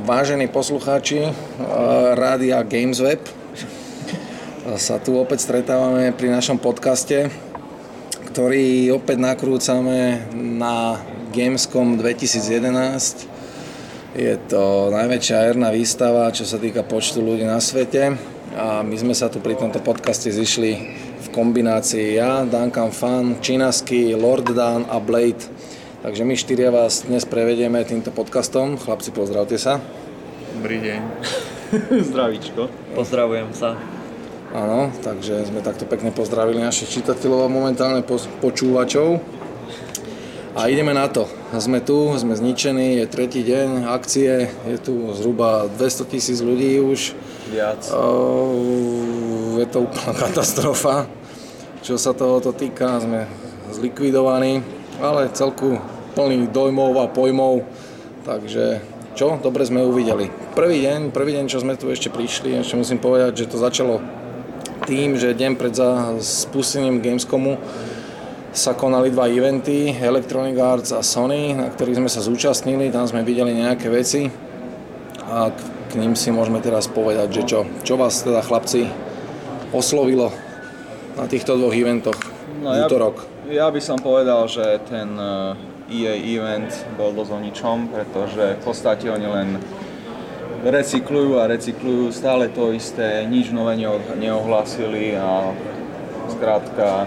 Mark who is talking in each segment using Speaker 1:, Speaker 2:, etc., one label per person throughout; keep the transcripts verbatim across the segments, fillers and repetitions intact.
Speaker 1: vážení poslucháči rádia Gamesweb. Sa tu opäť stretávame pri našom podcaste, ktorý opäť nakrúcame na Gamescom dvetisíc jedenásť. Je to najväčšia herná výstava, čo sa týka počtu ľudí na svete. A my sme sa tu pri tomto podcaste zišli v kombinácii ja, Duncan Fan, Činasky, Lord Dan a Blade. Takže my štyria vás dnes prevedieme týmto podcastom. Chlapci, pozdravte sa.
Speaker 2: Dobrý deň.
Speaker 3: Zdravíčko. Pozdravujem sa.
Speaker 1: Áno, takže sme takto pekne pozdravili našich čitateľov a momentálne počúvačov. A ideme na to. Sme tu, sme zničení, je tretí deň akcie, je tu zhruba dvestotisíc ľudí už.
Speaker 3: Viac.
Speaker 1: Je to úplná katastrofa. Čo sa tohoto týka, sme zlikvidovaní, ale celku plný dojmov a pojmov. Takže čo? Dobre sme uvideli. Prvý deň, prvý deň, čo sme tu ešte prišli, ešte musím povedať, že to začalo tým, že deň pred spustením Gamescomu sa konali dva eventy, Electronic Arts a Sony, na ktorých sme sa zúčastnili, tam sme videli nejaké veci a k ním si môžeme teraz povedať, že čo, čo vás teda chlapci oslovilo na týchto dvoch eventoch
Speaker 3: no,
Speaker 1: v útorok.
Speaker 3: Ja, ja by som povedal, že ten é á event bol dosť o ničom, pretože v podstate oni len recyklujú a recyklujú stále to isté, nič nové neohlásili a skrátka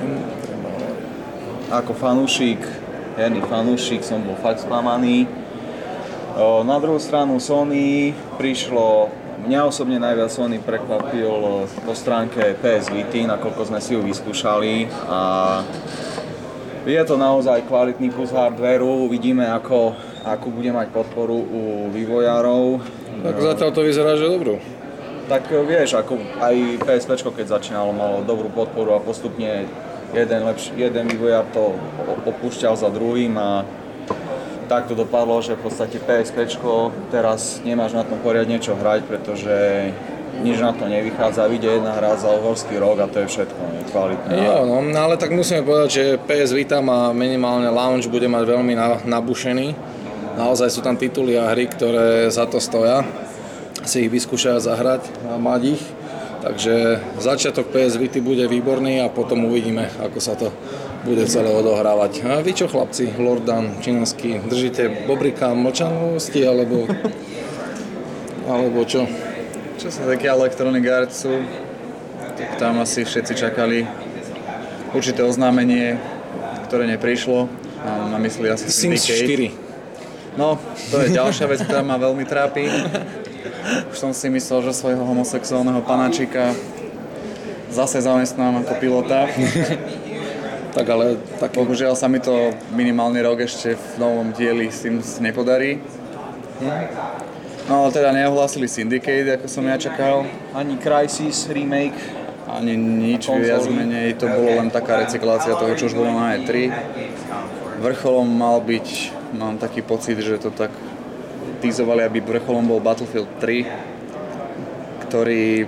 Speaker 3: ako fanúšik, herný fanúšik som bol fakt sklamaný. Na druhú stranu Sony prišlo, mňa osobne najviac Sony prekvapil po stránke pé es Vity, nakoľko sme si ju vyskúšali a je to naozaj kvalitný kus hardvéru, vidíme ako, ako bude mať podporu u vývojárov.
Speaker 1: Tak zatiaľ to vyzerá, že dobrú.
Speaker 3: Tak vieš, ako aj PSPčko keď začínalo, malo dobrú podporu a postupne jeden, lepší, jeden vývojár to opúšťal za druhým a tak to dopadlo, že v podstate PSPčko teraz nemáš na tom poriadne čo hrať, pretože nič na to nevychádza, vyjde jedna hra za uhorský rok a to je všetko, je kvalitné.
Speaker 1: Jo, no, no ale tak musíme povedať, že pé es Vita má minimálne launch, bude mať veľmi nabušený. Naozaj sú tam tituly a hry, ktoré za to stoja. Si ich vyskúšať zahrať a mať ich. Takže začiatok pé es Vity bude výborný a potom uvidíme, ako sa to bude celé odohrávať. A vy čo chlapci, Lord Dan, Činasky, držíte bobrika mlčanlivosti alebo, alebo čo?
Speaker 2: Čo sa také Electronic Artsu, tak tam asi všetci čakali určité oznámenie, ktoré neprišlo. Mám na mysli asi
Speaker 1: Sims
Speaker 2: Syndicate.
Speaker 1: štyri.
Speaker 2: No, to je ďalšia vec, ktorá ma veľmi trápi. Už som si myslel, že svojho homosexuálneho panáčika zase zamestnám ako pilota.
Speaker 1: Tak ale... Tak...
Speaker 2: Bohužiaľ sa mi to minimálny rok ešte v novom dieli Sims nepodarí. No ale teda neohlásili Syndicate, ako som ja čakal.
Speaker 3: Ani Crysis remake.
Speaker 2: Ani nič, viac menej, to bolo len taká recyklácia toho, čo už bolo na é tri. Vrcholom mal byť, mám taký pocit, že to tak teasovali, aby vrcholom bol Battlefield tri, ktorý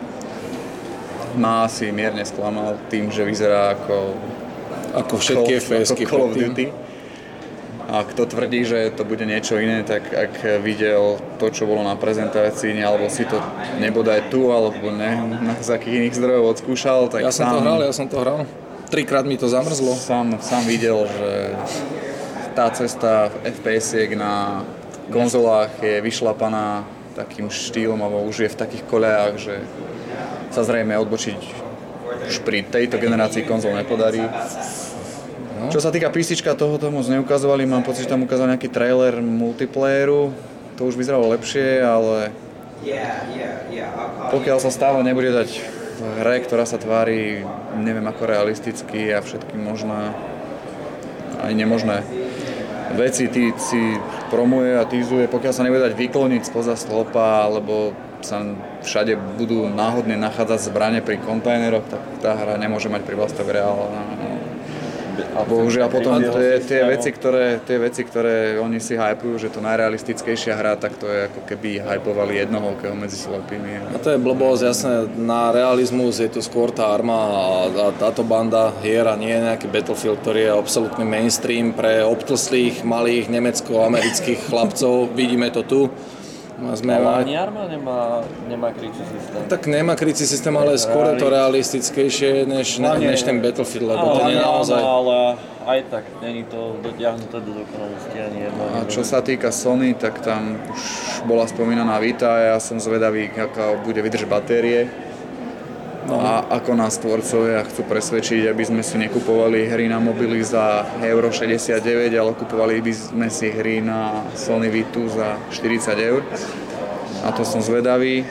Speaker 2: ma asi mierne sklamal tým, že vyzerá ako
Speaker 1: ako všetky ef pé esky
Speaker 2: Call of Duty. A kto tvrdí, že to bude niečo iné, tak ak videl to, čo bolo na prezentácii, alebo si to nebodaj tu, alebo ne, z akých iných zdrojov odskúšal, tak
Speaker 1: ja som
Speaker 2: sám,
Speaker 1: to hral, ja som to hral. Trikrát mi to zamrzlo.
Speaker 2: Sám, sám videl, že tá cesta ef pé esiek na konzolách je vyšlapaná takým štýlom, alebo už je v takých koľajách, že sa zrejme odbočiť už pri tejto generácii konzol nepodarí. No. Čo sa týka PCčka, toho to moc neukazovali, mám pocit, že tam ukázal nejaký trailer multiplayeru, to už vyzeralo lepšie, ale pokiaľ sa stále nebude dať v hre, ktorá sa tvári neviem ako realisticky a všetky možné aj nemožné veci tí si promuje a týzuje, pokiaľ sa nebude dať vykloniť spoza slopa, alebo sa všade budú náhodne nachádzať zbrane pri kontajneroch, tak tá hra nemôže mať privlastok reálna. A bohužiaľ potom tie, tie, veci, ktoré, tie veci, ktoré oni si hypujú, že to najrealistickejšia hra, tak to je ako keby hypovali jednoholkého medzi slepými.
Speaker 1: A to je blbosť, jasné, na realizmus je tu skôr tá arma a táto banda hier a nie je nejaký Battlefield, ktorý je absolútny mainstream pre obtlslých, malých nemecko-amerických chlapcov, vidíme to tu. Sme,
Speaker 4: ale ani Arma nemá, nemá krycí systém.
Speaker 1: Tak nemá krycí systém, ale skôr je to realistickejšie než, ne, než ten Battlefield, lebo to nie je naozaj...
Speaker 4: Ale aj tak, není to dotiahnuté do dokonalosti ani jedno.
Speaker 2: A čo sa týka Sony, tak tam už bola spomínaná Vita a ja som zvedavý, aká bude vydrž batérie. No. A ako nás tvorcovia chcú presvedčiť, aby sme si nekupovali hry na mobily za euro šesťdesiatdeväť, ale kupovali by sme si hry na Sony Vitu za štyridsať eur. A to som zvedavý.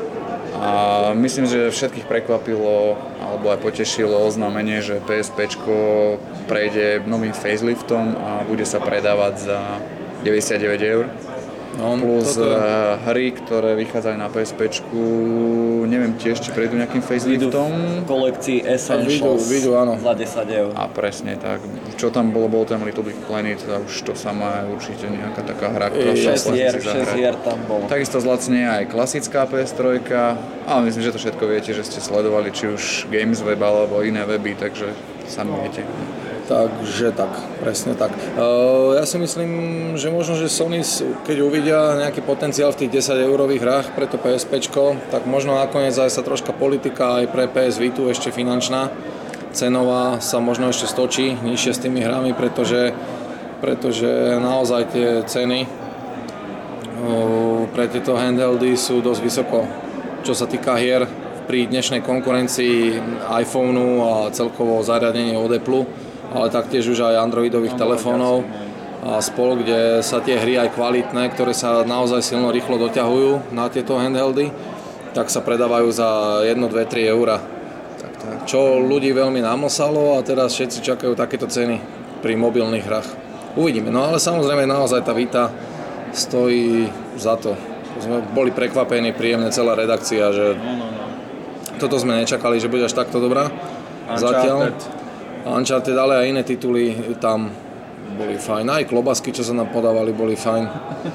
Speaker 2: A myslím, že všetkých prekvapilo, alebo aj potešilo oznámenie, že PSPčko prejde novým faceliftom a bude sa predávať za deväťdesiatdeväť eur. No, plus toto... hry, ktoré vychádzajú na PSPčku, neviem tiež, či prejdú nejakým faceliftom.
Speaker 4: V kolekcii Essentials
Speaker 1: vidú, vidú,
Speaker 4: za desať eur.
Speaker 2: A presne tak. Čo tam bolo, bol ten Little Big Planet a už to samá je určite nejaká taká hra, ktorá sa
Speaker 4: šesť hier, šesť hier tam bolo.
Speaker 2: Takisto zlacnie aj klasická pé es tri, ale myslím, že to všetko viete, že ste sledovali či už GamesWeb alebo iné weby, takže sami viete.
Speaker 1: Takže tak, presne tak. Uh, ja si myslím, že možno, že Sony, keď uvidia nejaký potenciál v tých desať eurových hrách pre to PSPčko, tak možno nakoniec aj sa troška politika aj pre pé es Vitu ešte finančná, cenová sa možno ešte stočí nižšie s tými hrami, pretože, pretože naozaj tie ceny uh, pre tieto handheldy sú dosť vysoko, čo sa týka hier pri dnešnej konkurencii iPhoneu a celkovo zariadenie od Apple, ale taktiež už aj androidových telefónov a spol, kde sa tie hry aj kvalitné, ktoré sa naozaj silno rýchlo doťahujú na tieto handheldy, tak sa predávajú za jedno, dve, tri eurá. Čo ľudí veľmi namosalo a teraz všetci čakajú takéto ceny pri mobilných hrách. Uvidíme, no ale samozrejme naozaj tá Vita stojí za to. Sme boli prekvapení príjemne celá redakcia, že toto sme nečakali, že bude až takto dobrá. Zatiaľ Uncharted, ale aj iné tituly tam boli fajn. Aj klobasky, čo sa nám podávali, boli fajn.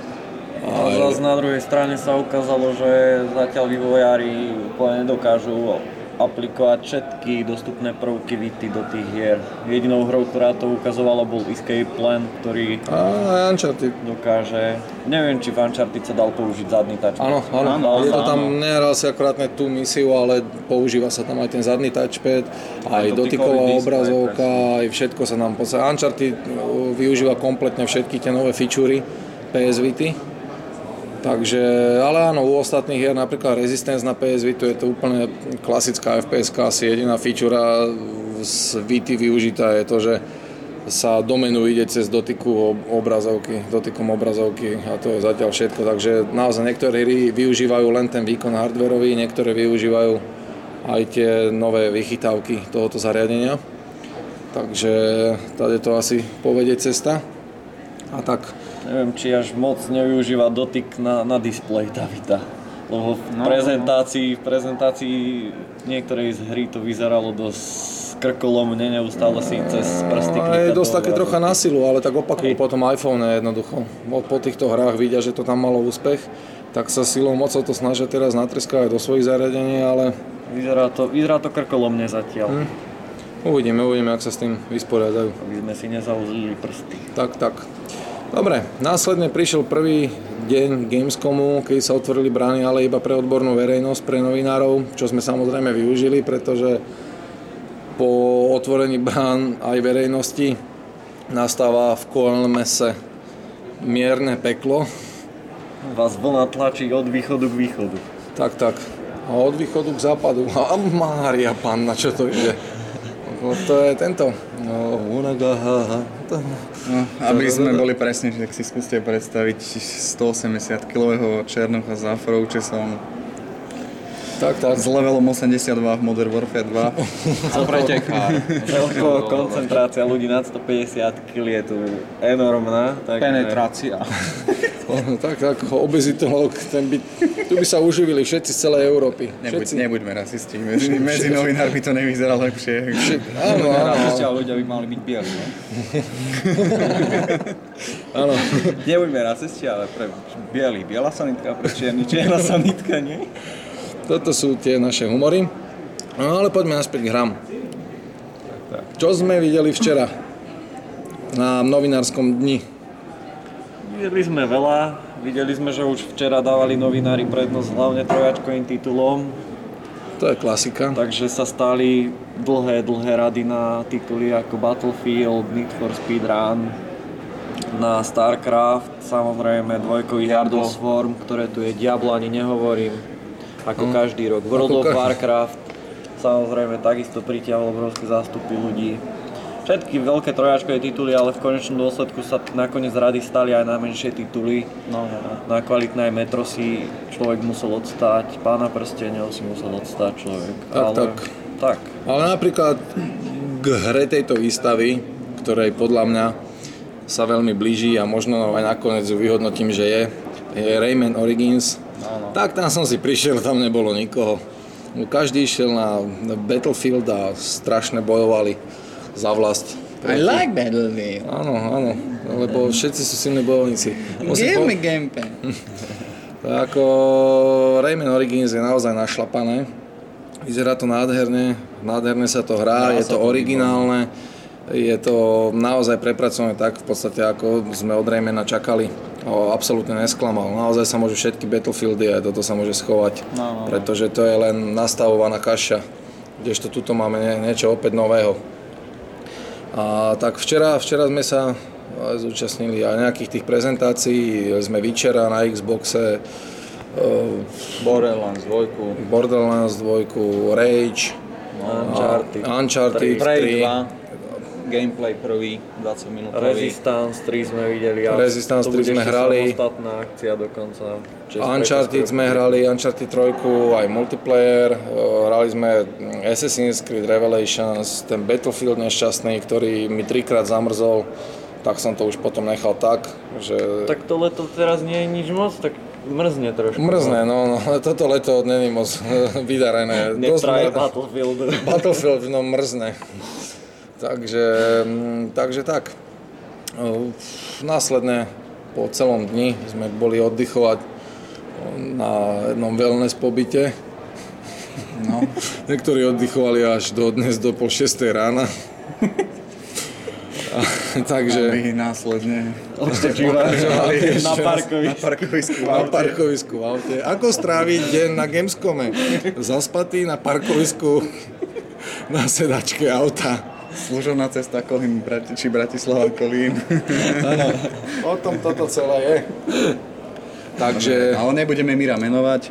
Speaker 4: A zase na druhej strane sa ukázalo, že zatiaľ vývojári úplne nedokážu aplikovať všetky dostupné prvky Vity do tých hier. Jedinou hrou, ktorá to ukazovala, bol Escape Plan, ktorý
Speaker 1: a Uncharted
Speaker 4: dokáže... Neviem, či v Uncharted sa dal použiť zadný touchpad.
Speaker 1: Áno, áno, je to tam, nehral si akurát tú misiu, ale používa sa tam aj ten zadný touchpad, aj dotyková obrazovka, aj všetko sa nám podstate. Uncharted využíva kompletne všetky tie nové featurey pé es Vity. Takže, ale áno, u ostatných hier, napríklad Resistance na pé es Vitu, je to úplne klasická ef pé eska, asi jediná featura z Vity využitá je to, že sa do menu ide cez dotyku obrazovky, dotykom obrazovky a to je zatiaľ všetko, takže naozaj niektoré hry využívajú len ten výkon hardwareový, niektoré využívajú aj tie nové vychytávky tohoto zariadenia, takže tady to asi povedie cesta a tak.
Speaker 4: Neviem, či až moc nevyužíva dotyk na, na displej tá Vita. Lebo v no, prezentácii, v prezentácii niektorej z hry to vyzeralo dosť krkolomne, neustále si cez prsty klikať.
Speaker 1: Je dosť také trocha na silu, ale tak opakujú potom iPhone jednoducho. Po týchto hrách vidia, že to tam malo úspech, tak sa silou mocou to snažia teraz natreskávať do svojich zariadení, ale...
Speaker 4: Vyzerá to, vyzerá to krkolomne zatiaľ. Hm.
Speaker 1: Uvidíme, uvidíme, ak sa s tým vysporiadajú.
Speaker 4: Aby sme si nezauzlili prsty.
Speaker 1: Tak, tak. Dobre, následne prišiel prvý deň Gamescomu, keď sa otvorili brány, ale iba pre odbornú verejnosť, pre novinárov, čo sme samozrejme využili, pretože po otvorení brán aj verejnosti nastáva v kú el em es mierne peklo.
Speaker 4: Vás vlna tlačí od východu k východu.
Speaker 1: Tak, tak. A od východu k západu. A Mária Panna, čo to ide? No, to je tento. No, unagaha.
Speaker 2: No, aby sme boli presne, tak si skúste predstaviť stoosemdesiatkilového černocha s afroučesom.
Speaker 1: Tak, tak.
Speaker 2: S levelom osemdesiatdva v Modern Warfare dva.
Speaker 3: Co preteká.
Speaker 4: Celkovo koncentrácia ľudí nad stopäťdesiat kilogramov je tu enormná. Tak
Speaker 3: penetrácia.
Speaker 1: Tak, tak, obezitolog, ten by, tu by sa uživili všetci z celej Európy.
Speaker 2: Nebuď, nebuďme rasisti, medzi, medzi novinármi to nevyzerá lepšie.
Speaker 1: Áno, áno.
Speaker 3: Rasisti a ľudia by mali byť bieli, ne?
Speaker 1: Áno.
Speaker 3: Nebuďme rasisti, ale pre bieli biela sanitka, pre čierny čierna sanitka, nie?
Speaker 1: Toto sú tie naše humory. No ale poďme naspäť k hrám. Čo sme videli včera na novinárskom dni?
Speaker 4: Videli sme veľa, videli sme, že už včera dávali novinári prednosť hlavne trojačkovým titulom.
Speaker 1: To je klasika.
Speaker 4: Takže sa stali dlhé, dlhé rady na tituly ako Battlefield, Need for Speed Run, na StarCraft, samozrejme dvojkový Heart of Swarm, ktoré tu je Diablo, ani nehovorím, ako hmm. každý rok. World of Warcraft, samozrejme takisto pritiahol obrovské zástupy ľudí. Všetky veľké trojačkové tituly, ale v konečnom dôsledku sa nakoniec rady stali aj na menšie tituly. No, no, no. Na kvalitné metro si človek musel odstať, Pána prsteňov si musel odstať človek.
Speaker 1: Tak,
Speaker 4: ale,
Speaker 1: tak.
Speaker 4: tak.
Speaker 1: Ale napríklad k hre tejto výstavy, ktorej podľa mňa sa veľmi blíži a možno aj nakoniec ju vyhodnotím, že je, je Rayman Origins. No, no. Tak tam som si prišiel, tam nebolo nikoho. Každý išiel na Battlefield a strašne bojovali za vlast.
Speaker 2: I like Battlefield.
Speaker 1: Áno, áno, lebo všetci sú silní bojovníci.
Speaker 2: Give me gameplay.
Speaker 1: Ako Rayman Origins je naozaj našlapané. Vyzerá to nádherne, nádherne sa to hrá, je to originálne. Je to naozaj prepracované tak v podstate, ako sme od Raymana čakali. O, absolútne nesklamal. Naozaj sa môžu všetky Battlefieldy aj toto sa môže schovať. No, no. Pretože to je len nastavovaná kaša. Kdežto tuto máme nie, niečo opäť nového. A tak včera, včera sme sa zúčastnili aj nejakých tých prezentácií. Sme Witchera na Xboxe,
Speaker 3: Borderlands dva,
Speaker 1: Borderlands dva, Rage,
Speaker 4: no, Uncharted,
Speaker 1: Uncharted tri,
Speaker 3: gameplay prvý, dvadsať minútový.
Speaker 4: Resistance tri sme videli a
Speaker 1: Resistance tri sme hrali.
Speaker 4: samostatná akcia dokonca.
Speaker 1: Uncharted sme hrali, Uncharted tri, aj multiplayer, hrali sme Assassin's Creed Revelations, ten Battlefield nešťastný, ktorý mi trikrát zamrzol, tak som to už potom nechal tak, že...
Speaker 4: Tak to leto teraz nie je nič moc, tak mrzne trošku.
Speaker 1: Mrzne, no, no toto leto není moc vydarené.
Speaker 4: Netraje Battlefield.
Speaker 1: Battlefield, no mrzne. Takže, takže tak. Následne po celom dni sme boli oddychovať na jednom wellness pobyte. No. Niektorí oddychovali až do dnes do pol šiestej rána. A, takže...
Speaker 2: Aby následne
Speaker 4: pokračovali na parkovisku.
Speaker 2: Na parkovisku v
Speaker 1: aute.
Speaker 2: aute.
Speaker 1: Na parkovisku v aute. Ako stráviť deň na Gamescome? Zaspatý na parkovisku na sedačke auta.
Speaker 2: Služobná cesta Kolín, či Bratislava Kolín.
Speaker 1: Áno, o tom toto celé je. Takže...
Speaker 2: Ale nebudeme Mira menovať.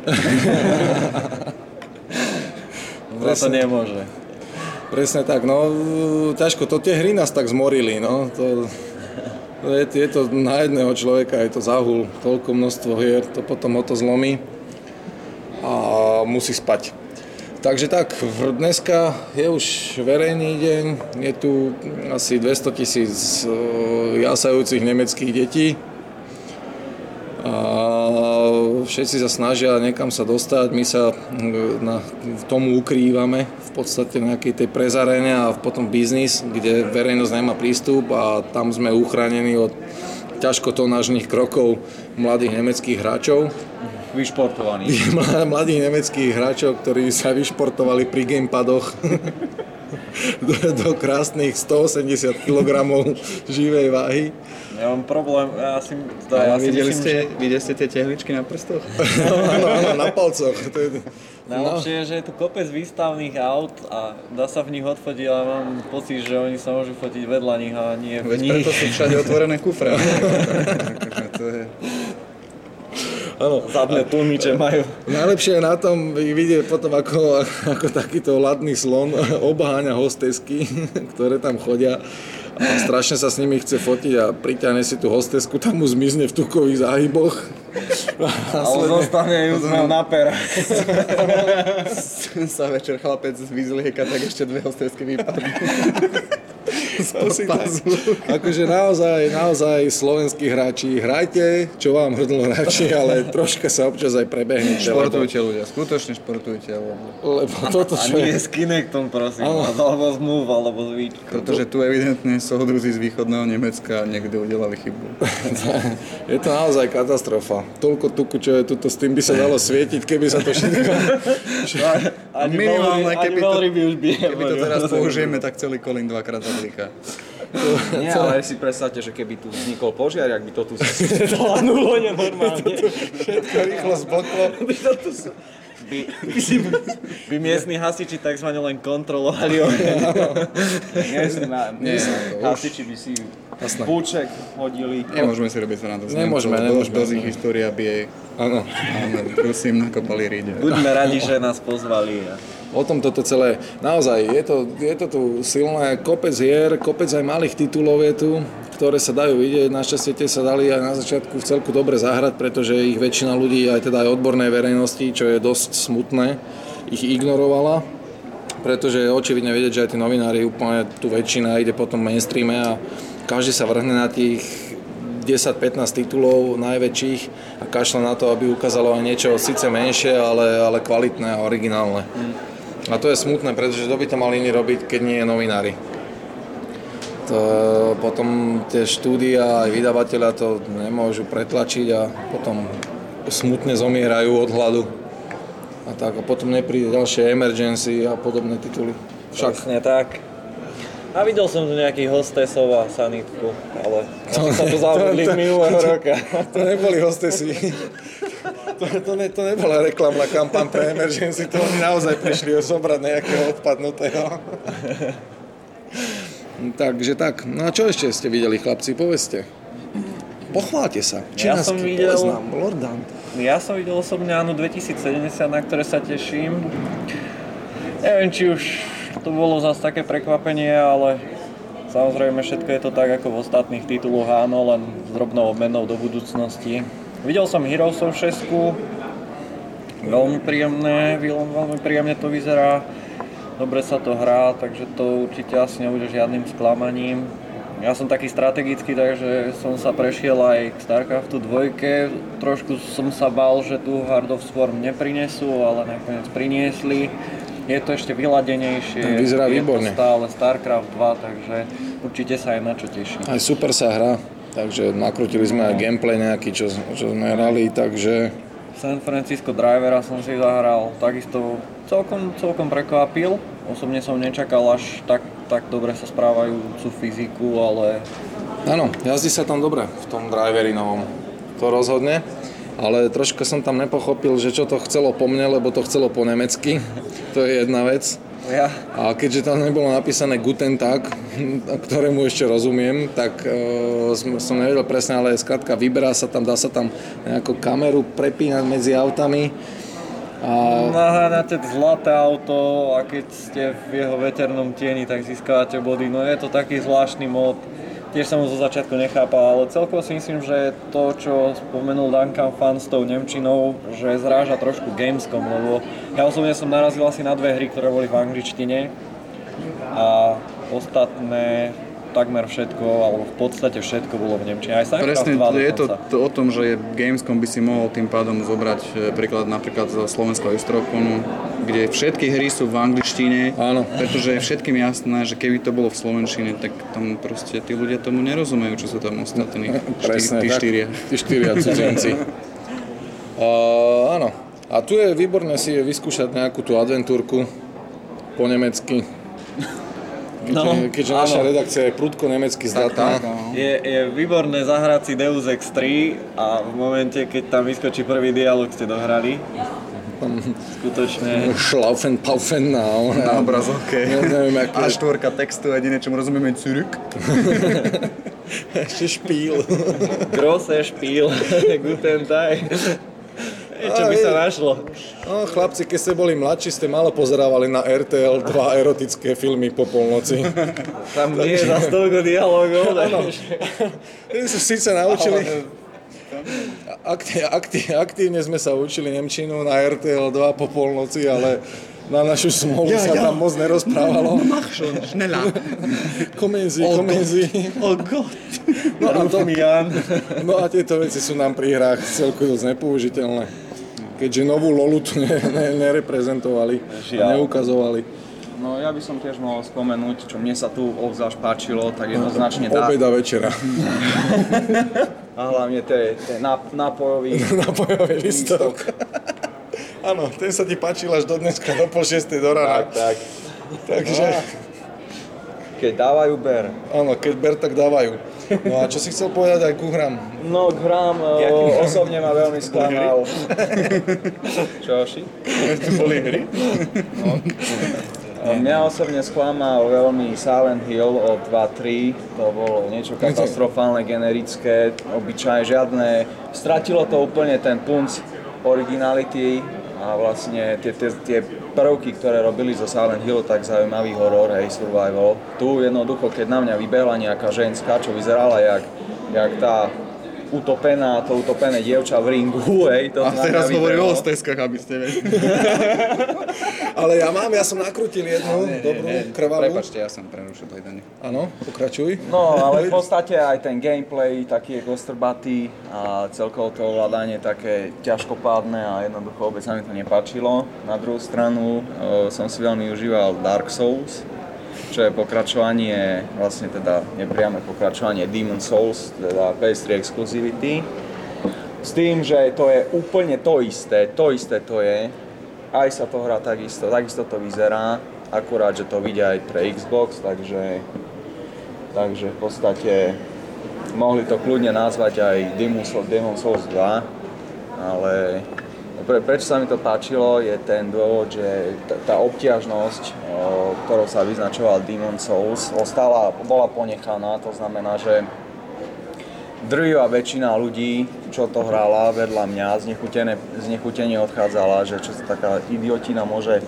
Speaker 4: To sa nemôže.
Speaker 1: Presne tak, no ťažko, to tie hry nás tak zmorili, no. To, to je, je to na jedného človeka, je to zahul, toľko množstvo hier, to potom ho to zlomí a musí spať. Takže tak, dneska je už verejný deň, je tu asi dvestotisíc jasajúcich nemeckých detí a všetci sa snažia niekam sa dostať, my sa na tomu ukrývame v podstate nejakej tej prezarene a potom biznis, kde verejnosť nemá prístup a tam sme uchránení od ťažkotonážnych krokov mladých nemeckých hráčov.
Speaker 3: Vyšportovaných.
Speaker 1: Mladých nemeckých hráčov, ktorí sa vyšportovali pri gamepadoch do, do krásnych stoosemdesiat kilogramov živej váhy.
Speaker 4: Ja mám problém, ja si...
Speaker 2: Ja
Speaker 4: ja
Speaker 2: si videli,
Speaker 4: myslím,
Speaker 2: ste,
Speaker 4: že...
Speaker 2: videli ste tie tehličky na prstoch?
Speaker 1: Áno, áno, na palcoch. To je...
Speaker 4: Najlepšie je, že je tu kopec výstavných aut a dá sa v nich odfotiť, ale mám pocit, že oni sa môžu fotiť vedľa nich a nie v
Speaker 2: Veď
Speaker 4: nich.
Speaker 2: preto sú všade otvorené kufre. To je...
Speaker 1: Áno.
Speaker 4: Zadné tlmiče majú.
Speaker 1: Najlepšie je na tom vidieť potom, ako, ako takýto ladný slon obháňa hostesky, ktoré tam chodia a strašne sa s nimi chce fotiť a priťahne si tú hostesku, tam mu zmizne v tukových záhyboch.
Speaker 4: Ale zostane ju sme na pera.
Speaker 2: Sa večer chlapec vyzlieka, tak ešte dve hostesky vypadnú.
Speaker 1: Akože naozaj, naozaj slovenskí hráči, hrajte, čo vám hrdlo hráči, ale troška sa občas aj prebehnete.
Speaker 2: Športujte ľudia, skutočne športujte.
Speaker 1: Lebo toto,
Speaker 4: A
Speaker 1: čo
Speaker 4: nie
Speaker 1: je...
Speaker 4: s Kinectom, prosím, alebo z Move, alebo z Wii.
Speaker 2: Pretože tu evidentne soudruzi z východného Nemecka niekde udelali chybu.
Speaker 1: Je to naozaj katastrofa. Toľko tuku, čo je tuto, s tým by sa dalo svietiť, keby sa to všetko...
Speaker 4: Ani
Speaker 2: minimálne,
Speaker 4: veľryby
Speaker 2: keby to,
Speaker 4: už by
Speaker 2: keby to teraz použijeme, tak celý Kolín dvakrát zablíka.
Speaker 3: Nie, ale si predstavte, že keby tu vznikol požiar, jak by to tu
Speaker 4: Zlanulo nenormálne.
Speaker 1: Všetko rýchlo zbloklo.
Speaker 4: By, by, by miestni hasiči takzvané len kontrolovali oheň.
Speaker 3: Nie, hasiči by si púček hodili.
Speaker 2: Nemôžeme si robiť srandu.
Speaker 1: Nemôžeme, nemôžeme.
Speaker 2: Dosť ich história bije.
Speaker 1: Áno.
Speaker 2: Prosím, nakopali ríde.
Speaker 4: Buďme radi, že nás pozvali.
Speaker 1: O tom toto celé, naozaj, je to, je to tu silné, kopec hier, kopec aj malých titulov je tu, ktoré sa dajú vidieť, našťastie tie sa dali aj na začiatku v celku dobre zahrať, pretože ich väčšina ľudí, aj teda aj odbornej verejnosti, čo je dosť smutné, ich ignorovala, pretože je očividne vidieť, že aj tí novinári, úplne tu väčšina ide po tom mainstreame a každý sa vrhne na tých desať pätnásť titulov najväčších a kašle na to, aby ukázalo aj niečo síce menšie, ale, ale kvalitné a originálne. Mm. A to je smutné, pretože kto by to mal iný robiť, keď nie je novinári. To, potom tie štúdia aj vydavateľa to nemôžu pretlačiť a potom smutne zomierajú od hladu. A tak a potom nepríde ďalšie Emergency a podobné tituly. Však.
Speaker 4: Presne tak. A videl som tu nejakých hostesov a sanitku, ale to, sa tu zavodli minulého roka.
Speaker 1: To neboli hostesy. To, to, ne, to nebola reklamná kampaň pre Emergency, to oni naozaj prišli zobrať nejakého odpadnutého. Takže tak, no a čo ešte ste videli, chlapci, povedzte. Pochváľte sa.
Speaker 4: Ja som videl,
Speaker 1: nám, Lordan.
Speaker 4: Ja som videl osobne Anu dvetisícsedemdesiat, na ktoré sa teším. Neviem, či už to bolo zase také prekvapenie, ale samozrejme všetko je to tak ako v ostatných tituloch, áno, len s drobnou obmenou do budúcnosti. Videl som Heroes of šesť, veľmi príjemné, veľmi príjemne to vyzerá, dobre sa to hrá, takže to určite asi nebude žiadnym sklamaním. Ja som taký strategický, takže som sa prešiel aj k StarCraftu dva, trošku som sa bál, že tu Heart of Swarm neprinesú, ale nakoniec priniesli. Je to ešte vyladenejšie,
Speaker 1: vyzerá
Speaker 4: je
Speaker 1: výborne.
Speaker 4: To stále StarCraft dva, takže určite sa aj na čo teším.
Speaker 1: Aj super sa hrá. Takže nakrutili sme aj gameplay nejaký, čo, čo sme hrali, takže...
Speaker 4: San Francisco Drivera som si zahral, takisto celkom, celkom prekvapil. Osobne som nečakal až tak, tak dobre sa správajúcu fyziku, ale...
Speaker 1: Áno, jazdí sa tam dobre v tom driveri novom, to rozhodne. Ale troška som tam nepochopil, že čo to chcelo po mne, lebo to chcelo po nemecky. To je jedna vec.
Speaker 4: Ja.
Speaker 1: A keďže tam nebolo napísané Guten Tag, ktorému ešte rozumiem, tak uh, som nevedel presne, ale skrátka vyberá sa tam, dá sa tam nejakú kameru prepínať medzi autami. A...
Speaker 4: Naháňate zlaté auto a keď ste v jeho veternom tieni, tak získavate body. No je to taký zvláštny mód. Tiež som ho zo začiatku nechápal, ale celkovo si myslím, že to, čo spomenul Duncan Fan s tou nemčinou, že zráža trošku Gamescom, lebo ja osobne som narazil asi na dve hry, ktoré boli v angličtine a ostatné takmer všetko, alebo v podstate všetko bolo v nemčine. Aj
Speaker 2: Presne, je to, to o tom, že Gamescom by si mohol tým pádom zobrať príklad napríklad zo slovenského Istrokonu, kde všetky hry sú v angličtine,
Speaker 1: áno.
Speaker 2: Pretože je všetkým jasné, že keby to bolo v slovenčine, tak tam proste tí ľudia tomu nerozumejú, čo sú tam ostatní.
Speaker 1: Presne,
Speaker 2: tí štyria.
Speaker 1: Tí štyria cudzinci. uh, áno. A tu je výborné si vyskúšať nejakú tú adventúrku po nemecky. Keďže, no, keďže naša redakcia je prudko nemecky zdatná.
Speaker 4: Je, je výborné zahrať si Deus Ex tri a v momente, keď tam vyskočí prvý dialog, ste dohrali. Skutočne.
Speaker 1: Schlaufen, paufen na,
Speaker 2: na obrazovke.
Speaker 1: Ja neviem,
Speaker 2: A štvorka textu, jediné, čomu rozumieme, Zurück.
Speaker 1: Ešte špíl.
Speaker 4: Grosse špíl. Guten Tag. Čo by sa našlo?
Speaker 1: No, chlapci, keď ste boli mladší, ste málo pozerávali na er té el dva erotické filmy po polnoci.
Speaker 4: Tam nie je za toľko dialogov.
Speaker 1: Áno. Sme síce naučili... Akti- akti- aktívne sme sa učili nemčinu na er té el dva po polnoci, ale na našu smolu ja, sa ja. tam moc nerozprávalo.
Speaker 2: Mach schon, schneller.
Speaker 1: Komenzi, komenzi.
Speaker 2: Oh Gott.
Speaker 1: No a, to, no a tieto veci sú nám pri hrách celku dosť nepoužiteľné. Keďže novú Lolu tu ne, ne, nereprezentovali a neukazovali.
Speaker 3: No ja by som tiež mohol spomenúť, čo mne sa tu obzvlášť páčilo, tak jednoznačne dá...
Speaker 1: Obeda večera.
Speaker 3: A hlavne ten nápojový...
Speaker 1: nápojový listok. Áno, ten sa ti páčil až do dneska, do pol šiestej do rána.
Speaker 3: Tak, tak.
Speaker 1: Takže...
Speaker 3: Keď dávajú, ber.
Speaker 1: Áno, keď ber, tak dávajú. No a čo si chcel povedať aj ku hrám?
Speaker 3: No, k hrám o, osobne ma veľmi sklamal. Čo, Oši?
Speaker 2: To boli hry?
Speaker 3: No. Mňa osobne sklamal veľmi Silent Hill od dva tri. To bolo niečo katastrofálne, generické, obyčaj, žiadne. Stratilo to úplne ten punc originality a vlastne tie, tie, tie prvky, ktoré robili zo Silent Hill, tak zaujímavý horor, hej, survival. Tu jednoducho, keď na mňa vybehla nejaká ženská, čo vyzerala jak, jak tá utopená, to utopené dievča v ringu, hej, to
Speaker 2: a teraz hovorí o hosteskách, aby ste vedeli.
Speaker 1: Ale ja mám, ja som nakrútil jednu
Speaker 2: nie,
Speaker 1: dobrú,
Speaker 2: nie, nie.
Speaker 1: krvavú.
Speaker 2: Prepáčte, ja som prerušil to jedenie.
Speaker 1: Áno, pokračuj.
Speaker 3: No, ale v podstate aj ten gameplay taký je kostrbatý a celkovo to ovládanie také ťažkopádne a jednoducho vôbec sa mi to nepáčilo. Na druhú stranu e, som si veľmi užíval Dark Souls, čo je pokračovanie, vlastne teda nepriame pokračovanie Demon Souls, teda pé es tri Exclusivity. S tým, že to je úplne to isté, to isté to je. Aj sa to hrá takisto, takisto to vyzerá, akurát, že to vidia aj pre Xbox, takže, takže v podstate mohli to kľudne nazvať aj Demon Souls, Demon Souls dva, ale pre, prečo sa mi to páčilo je ten dôvod, že t- tá obťažnosť, o, ktorou sa vyznačoval Demon Souls, ostala, bola ponechaná, to znamená, že drvivá väčšina ľudí, čo to hrala vedľa mňa, znechutene, znechutene odchádzala, že čo sa taká idiotina môže...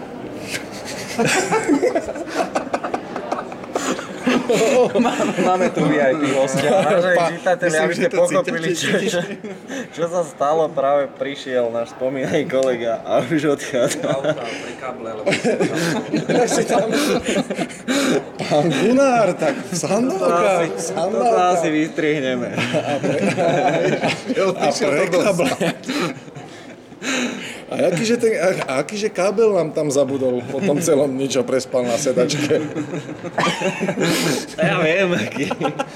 Speaker 3: máme, máme tu vé í pé hostia.
Speaker 4: Vážení čitatelia, aby ste pochopili, čo, čo, čo sa stalo, práve prišiel náš spomínaný kolega a už odchádza.
Speaker 5: Pri káble, lebo...
Speaker 1: Tak si tam... Pán Gunár, tak v sandálkach, v
Speaker 4: To
Speaker 1: sandálkach.
Speaker 4: asi vystrihneme.
Speaker 1: A prekabla. A akýže, ten, a akýže kábel nám tam zabudol po tom celom niečo prespal na sedačke.
Speaker 4: Ja viem, aký.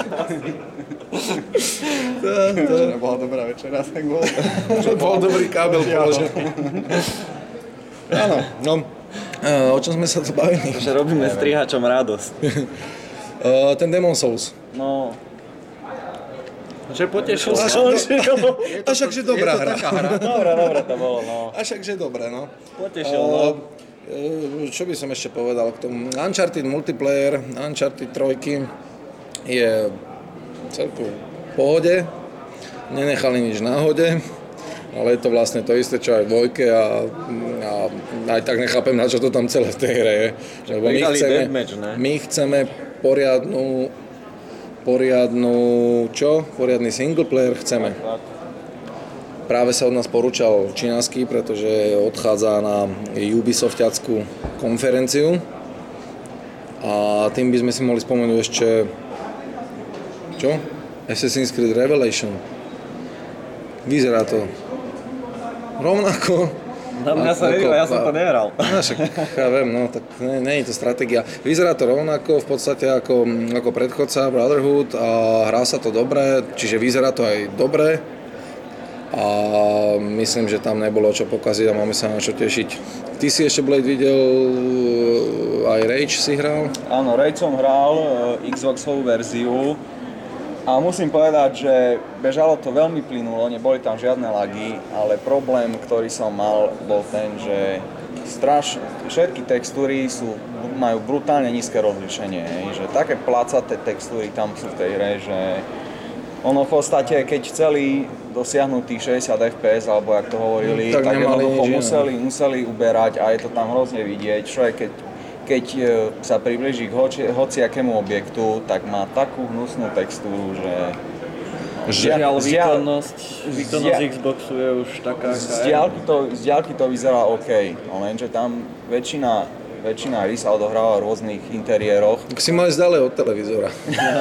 Speaker 1: To, to,
Speaker 2: To nebola dobrá večera, tak bol.
Speaker 1: to bol dobrý kábel položený. Áno, no. A, o čom sme sa tu bavili?
Speaker 4: Že robíme strihačom radosť.
Speaker 1: Uh, ten Demon Souls.
Speaker 3: No,
Speaker 4: Že potešil
Speaker 1: A
Speaker 4: sa.
Speaker 1: však, že dobrá hra.
Speaker 3: dobre, dobre to bolo, no.
Speaker 1: A však, že dobré, no.
Speaker 4: Potešil, no.
Speaker 1: Uh, čo by som ešte povedal k tomu? Uncharted multiplayer, Uncharted tri je celku v pohode. Nenechali nič náhode. Ale je to vlastne to isté, čo aj v dvojke a, a aj tak nechápem, na čo to tam celé v tej hre je. Lebo my chceme,
Speaker 4: deathmatch, ne?
Speaker 1: my chceme poriadnu, poriadnu, čo? Poriadny single player chceme. Práve sa od nás porúčal Činánsky, pretože odchádza na Ubisoftiackú konferenciu. A tým by sme si mohli spomenúť ešte, čo? Assassin's Creed Revelation. Vyzerá to rovnako.
Speaker 4: Na mňa sa nedíva, ja som to nehral.
Speaker 1: No, však, ja viem, no, tak nie, nie je to stratégia. Vyzerá to rovnako v podstate ako, ako predchodca Brotherhood a hrá sa to dobre, čiže vyzerá to aj dobre. A myslím, že tam nebolo čo pokaziť a máme sa na čo tešiť. Ty si ešte Blade videl, aj Rage si hral?
Speaker 3: Áno, Rage som hral, e, Xboxovú verziu. A musím povedať, že bežalo to veľmi plynulo, neboli tam žiadne lagy, ale problém, ktorý som mal, bol ten, že straš, všetky textúry sú, majú brutálne nízke rozlíšenie, že také placaté textúry tam sú v tej hre, že ono v podstate, keď chceli dosiahnuť tých šesťdesiat ef pé es, alebo jak to hovorili,
Speaker 1: tak,
Speaker 3: tak jednoducho
Speaker 1: nič,
Speaker 3: museli, museli uberať a je to tam hrozne vidieť. Človek, keď keď sa priblíži k hoci, hociakému objektu, tak má takú hnusnú textúru, že...
Speaker 4: Žiaľ,
Speaker 3: Zdial-
Speaker 4: výkonnosť, výkonnosť
Speaker 3: zdia-
Speaker 4: Xboxu je už taká, aká
Speaker 3: Z
Speaker 4: je.
Speaker 3: diaľky to, z diaľky to vyzerá OK, no lenže tam väčšina, väčšina hry sa odohráva v rôznych interiéroch,
Speaker 1: Tak si mal ísť ďalej od televízora.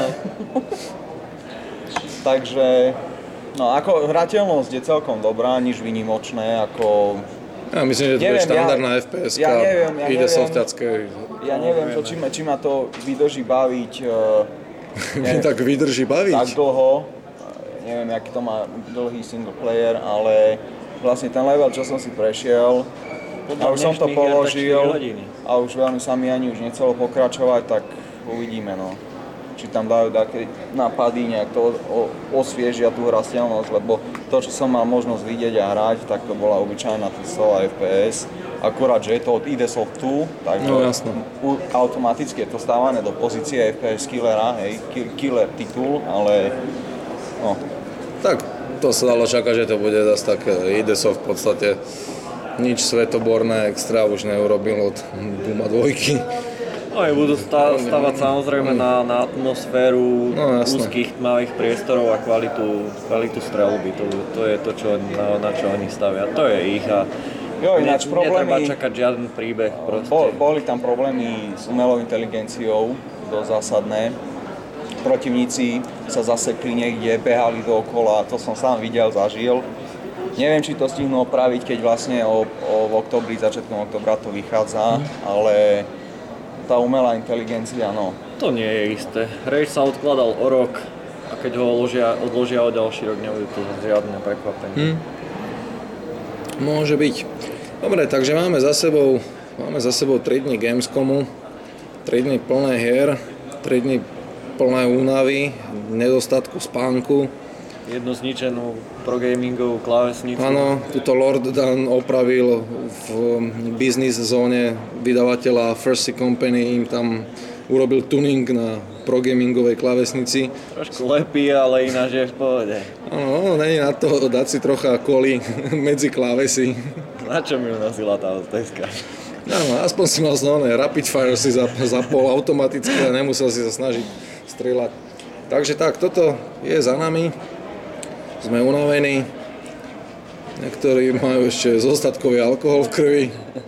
Speaker 3: takže... No ako hrateľnosť je celkom dobrá, nič výnimočné, ako...
Speaker 1: Ja myslím, že to je
Speaker 3: Neviem,
Speaker 1: štandardná
Speaker 3: ja-
Speaker 1: ef pé eska,
Speaker 3: ja neviem, ja
Speaker 1: ide
Speaker 3: neviem.
Speaker 1: softiacké.
Speaker 3: Ja neviem, čo, či, ma, či ma to vydrží baviť e,
Speaker 1: Tak vydrží baviť.
Speaker 3: tak dlho. Neviem, aký to má dlhý single player, ale vlastne ten level, čo som si prešiel, a už som to
Speaker 4: dnešných hier tak štyri
Speaker 3: položil
Speaker 4: hodiny.
Speaker 3: a už veľmi sa mi ani už nechcelo pokračovať, tak uvidíme, no. Či tam dajú také nápady, nejak to o, osviežia tú hrateľnosť, lebo to, čo som mal možnosť vidieť a hrať, tak to bola obyčajná tisícová ef pé es. Akurát, že je to od í dé Softu, takže
Speaker 1: no, jasno.
Speaker 3: U, automaticky je to stávané do pozície ef pé es killera, hej, killer titul, ale no.
Speaker 1: Tak to sa dalo čakať, že to bude zase také í dé Soft v podstate. Nič svetoborné extra už neurobil od Duma dvojky.
Speaker 4: No aj budú stavať samozrejme na, na atmosféru
Speaker 1: no,
Speaker 4: úzkých tmavých priestorov a kvalitu, kvalitu streľby. To, to je to, čo, na, na čo oni stavia. To je ich a
Speaker 3: jo, ináč
Speaker 4: ne,
Speaker 3: problémy,
Speaker 4: netreba čakať žiaden príbeh.
Speaker 3: Bol, boli tam problémy s umelou inteligenciou, dosť zásadné. Protivníci sa zasekli niekde, behali dookola, to som sám videl, zažil. Neviem, či to stihnú opraviť, keď vlastne o, o, v oktobri, začiatkom oktobra to vychádza, ale tá umelá inteligencia, no.
Speaker 4: To nie je isté. Rage sa odkladal o rok a keď ho odložia, odložia o ďalší rok, nebude to žiadne prekvapenie. Hmm.
Speaker 1: Môže byť. Dobre, takže máme za sebou, máme za sebou tri dni Gamescomu, tri dni plné hier, tri dni plné únavy, nedostatku spánku.
Speaker 4: Jednu zničenú progamingovú klávesnicu.
Speaker 1: Áno, tuto Lord Dan opravil v business zóne vydavateľa First Company, im tam urobil tuning na progamingovej klávesnici.
Speaker 4: Trošku lepí, ale ináč je v pohode.
Speaker 1: Áno, není na to dať si trocha koli medzi klávesy.
Speaker 4: Na čo mi ju nosila tá osteska?
Speaker 1: Áno, aspoň si mal znamené, rapid fire si zapol automaticky a nemusel si sa snažiť strieľať. Takže tak, toto je za nami. Sme unavení, niektorí majú ešte zostatkový alkohol v krvi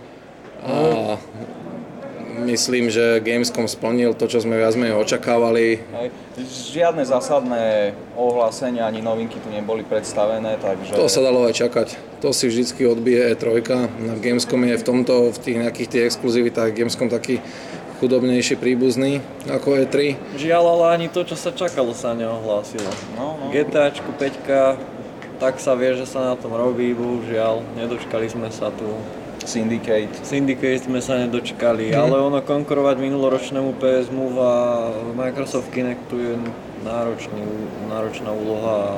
Speaker 1: a myslím, že Gamescom splnil to, čo sme viac menej očakávali.
Speaker 3: Žiadne zásadné ohlásenia ani novinky tu neboli predstavené, takže...
Speaker 1: To sa dalo aj čakať, to si vždycky odbije é tri. Na Gamescom je v tomto, v tých nejakých tých exkluzivitách Gamescom taký chudobnejší, príbuzný ako é tri.
Speaker 4: Žiaľ, ale ani to, čo sa čakalo, sa neohlásilo.
Speaker 3: No, no.
Speaker 4: GTAčku päťka, tak sa vie, že sa na tom robí, bohužiaľ, nedočkali sme sa tu.
Speaker 3: Syndicate.
Speaker 4: Syndicate sme sa nedočkali, mm. ale ono konkurovať minuloročnému pé es Move a Microsoft Kinectu je náročný, náročná úloha a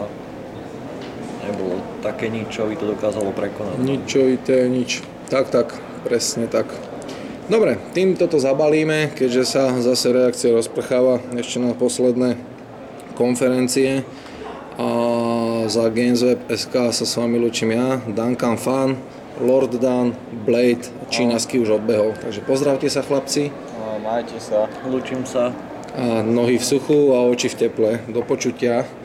Speaker 4: nebolo také nič, čo by to dokázalo prekonať.
Speaker 1: Ničovité nič. Tak, tak, presne tak. Dobre, tým toto zabalíme, keďže sa zase reakcia rozprcháva ešte na posledné konferencie. A za Gamesweb bodka es ká sa s vami ľúčim ja, Duncan Fan, Lord Dan, Blade, čínasky už odbehol. Takže pozdravte sa, chlapci.
Speaker 3: No, majte sa.
Speaker 4: Ľúčim sa.
Speaker 1: A nohy v suchu a oči v teple. Do počutia.